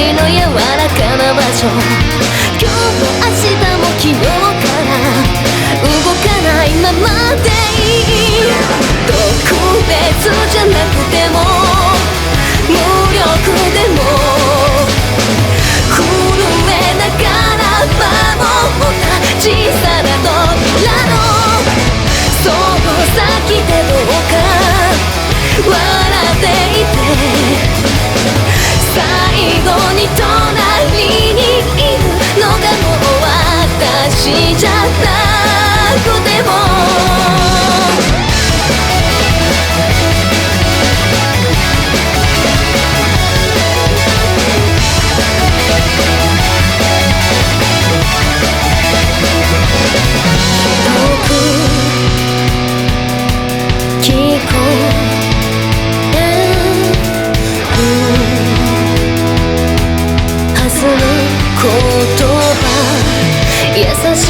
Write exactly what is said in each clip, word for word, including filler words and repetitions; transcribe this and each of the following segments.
の柔らかな場所、今日も明日も昨日から動かないままでいい。特別じゃなくても無力でも震えながら守った小さな扉のその先でどうか笑っていて、最後に隣にいるのがもう私じゃなくても。優しい温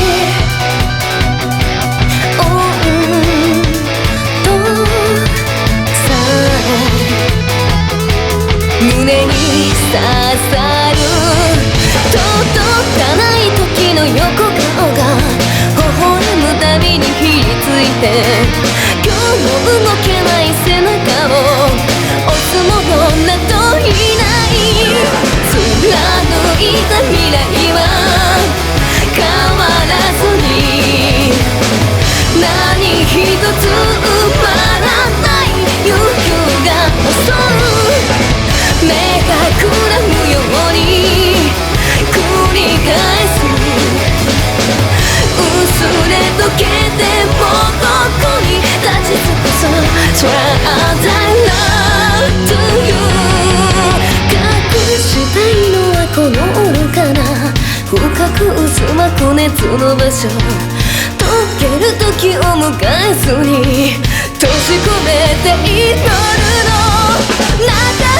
度さえ胸に刺さる、届かない時の横顔が微笑むたびにひりついて、今日も動けない背中を押すものなどいない。貫いた未来は変わらずに何一つ埋まらない憂鬱が襲う。目がくらむように繰り返す、薄れ溶けてもここに立ち尽くす Try that love to you。 隠したいのはこの愚かな深く渦巻く熱の場所、溶ける時を迎えずに閉じ込めて祈るのだから、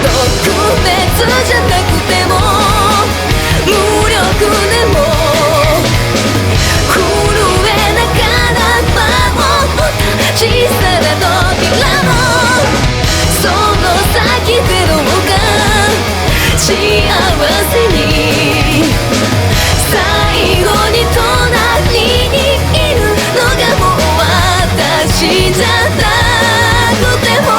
特別じゃなくても無力でも震えながら守った小さな扉のその先でどうか幸せに最後に隣にいるのがもう私じゃなくても。